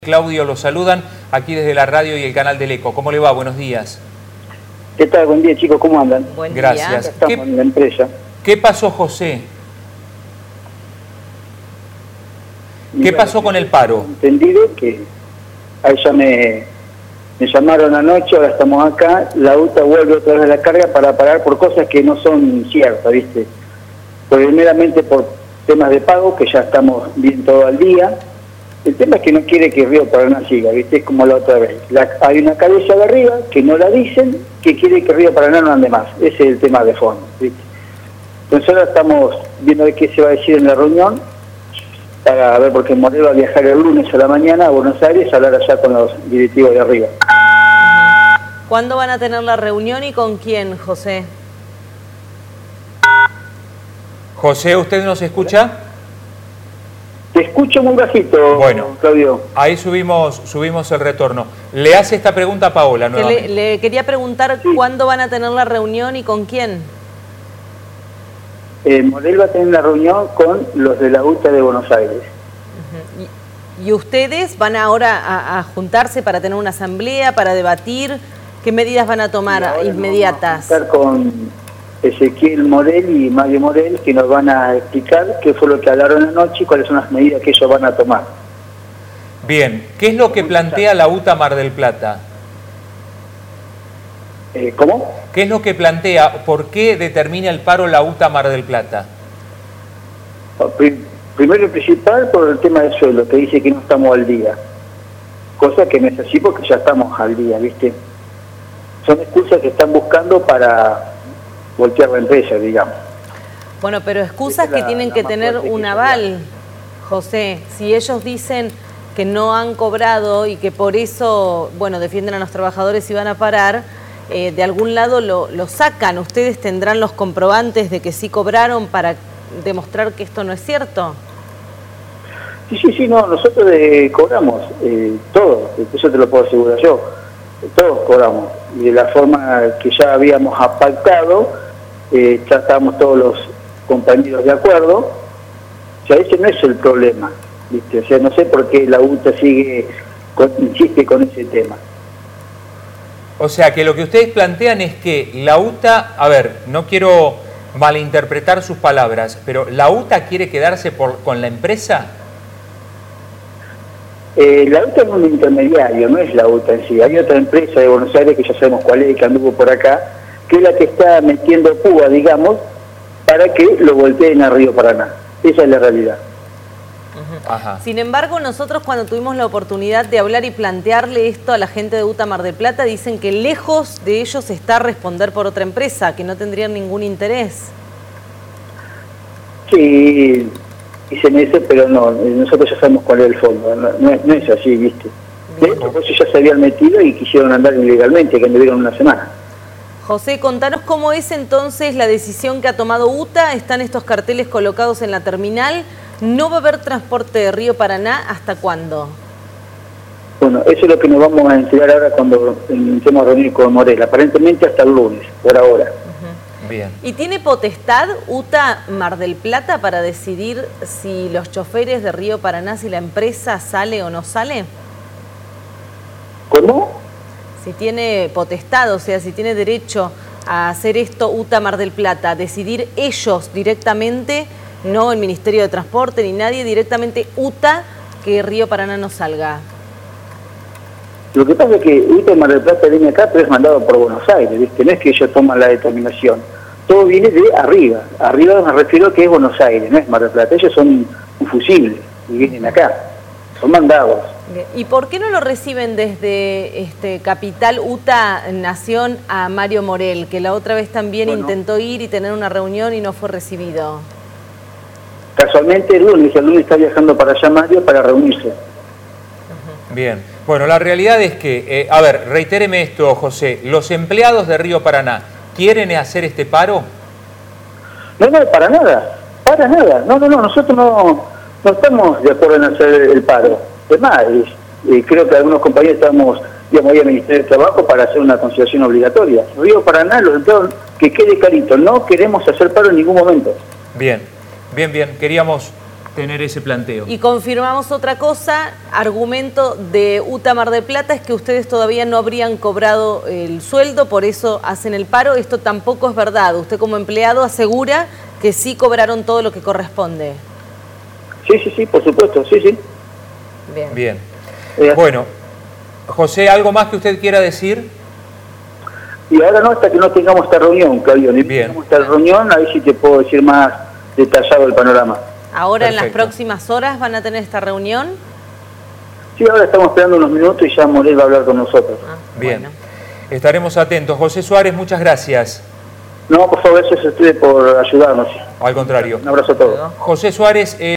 Claudio, lo saludan aquí desde la radio y el canal del Eco. ¿Cómo le va? Buenos días. ¿Qué tal? Buen día, chicos. ¿Cómo andan? Buen día. Gracias. Estamos en la empresa. ¿Qué pasó, José? ¿Qué pasó con el paro? Entendido que a ella me llamaron anoche, ahora estamos acá, la UTA vuelve otra vez a la carga para parar por cosas que no son ciertas, ¿viste? Primeramente por temas de pago, que ya estamos bien todo al día. El tema es que no quiere que Río Paraná siga, ¿viste? Es como la otra vez. Hay una cabeza de arriba que no la dicen, que quiere que Río Paraná no ande más. Ese es el tema de fondo, ¿viste? Entonces ahora estamos viendo de qué se va a decir en la reunión, para ver, porque Morel va a viajar el lunes a la mañana a Buenos Aires a hablar allá con los directivos de arriba. ¿Cuándo van a tener la reunión y con quién, José? José, ¿usted nos escucha? Te escucho muy bajito, Bueno, Claudio. Ahí subimos el retorno. Le hace esta pregunta a Paola nuevamente. Le quería preguntar cuándo van a tener la reunión y con quién. Morel va a tener una reunión con los de la UTA de Buenos Aires. ¿Y ustedes van ahora a juntarse para tener una asamblea, para debatir? ¿Qué medidas van a tomar inmediatas? Vamos a estar con Ezequiel Morel y Mario Morel, que nos van a explicar qué fue lo que hablaron anoche y cuáles son las medidas que ellos van a tomar. Bien, ¿qué es lo que plantea la UTA Mar del Plata? ¿Cómo? ¿Qué es lo que plantea? ¿Por qué determina el paro la UTA Mar del Plata? Primero y principal por el tema del sueldo, que dice que no estamos al día. Cosa que no es así porque ya estamos al día, ¿viste? Son excusas que están buscando para voltear la empresa, digamos. Bueno, pero excusas que tienen que tener un aval, José. Si ellos dicen que no han cobrado y que por eso, bueno, defienden a los trabajadores y van a parar, de algún lado lo sacan. ¿Ustedes tendrán los comprobantes de que sí cobraron para demostrar que esto no es cierto? Sí, no, nosotros cobramos todo, eso te lo puedo asegurar yo, todos cobramos, y de la forma que ya habíamos pactado, ya estábamos todos los compañeros de acuerdo, o sea, ese no es el problema, ¿viste? O sea, no sé por qué la UTA insiste con ese tema. O sea, que lo que ustedes plantean es que la UTA, a ver, no quiero malinterpretar sus palabras, pero ¿la UTA quiere quedarse con la empresa? La UTA es un intermediario, no es la UTA en sí. Hay otra empresa de Buenos Aires que ya sabemos cuál es, que anduvo por acá, que es la que está metiendo púa, digamos, para que lo volteen a Río Paraná. Esa es la realidad. Ajá. Sin embargo, nosotros cuando tuvimos la oportunidad de hablar y plantearle esto a la gente de UTA Mar del Plata, dicen que lejos de ellos está responder por otra empresa, que no tendrían ningún interés. Sí, dicen eso, pero no, nosotros ya sabemos cuál es el fondo, no es así, ¿viste? Por eso ya se habían metido y quisieron andar ilegalmente, que anduvieron una semana. José, contanos cómo es entonces la decisión que ha tomado UTA. Están estos carteles colocados en la terminal. ¿No va a haber transporte de Río Paraná? ¿Hasta cuándo? Bueno, eso es lo que nos vamos a enterar ahora cuando empecemos a reunir con Morel. Aparentemente hasta el lunes, por ahora. Bien. ¿Y tiene potestad UTA Mar del Plata para decidir si los choferes de Río Paraná, si la empresa sale o no sale? ¿Cómo? Si tiene potestad, o sea, si tiene derecho a hacer esto UTA Mar del Plata, decidir ellos directamente, no el Ministerio de Transporte ni nadie, directamente UTA, que Río Paraná no salga. Lo que pasa es que UTA Mar del Plata viene acá, pero es mandado por Buenos Aires, ¿viste? No es que ellos toman la determinación. Todo viene de arriba. Arriba me refiero a que es Buenos Aires, no es Mar del Plata. Ellos son un fusible y vienen acá. Son mandados. ¿Y por qué no lo reciben desde Capital UTA Nación a Mario Morel, que la otra vez también intentó ir y tener una reunión y no fue recibido? Casualmente el lunes está viajando para allá Mario para reunirse. Bien. Bueno, la realidad es que, a ver, reitéreme esto, José, ¿los empleados de Río Paraná quieren hacer este paro? No, para nada. No, nosotros no estamos de acuerdo en hacer el paro. Es más, creo que algunos compañeros estamos, digamos, ahí al Ministerio de Trabajo para hacer una conciliación obligatoria. Río Paraná, los empleados, que quede clarito, no queremos hacer paro en ningún momento. Bien. Queríamos tener ese planteo. Y confirmamos otra cosa, argumento de UTA Mar del Plata es que ustedes todavía no habrían cobrado el sueldo, por eso hacen el paro. Esto tampoco es verdad. Usted como empleado asegura que sí cobraron todo lo que corresponde. Sí, por supuesto, sí. Bien. Bueno, José, ¿algo más que usted quiera decir? Y ahora no, hasta que no tengamos esta reunión, Claudio. Bien. Tengamos esta reunión, ahí sí te puedo decir más detallado el panorama. ¿Ahora Perfecto. en las próximas horas van a tener esta reunión? Sí, ahora estamos esperando unos minutos y ya Morel va a hablar con nosotros. Bien, Bueno. estaremos atentos. José Suárez, muchas gracias. No, por favor, gracias a ustedes por ayudarnos. Al contrario. Un abrazo a todos. José Suárez...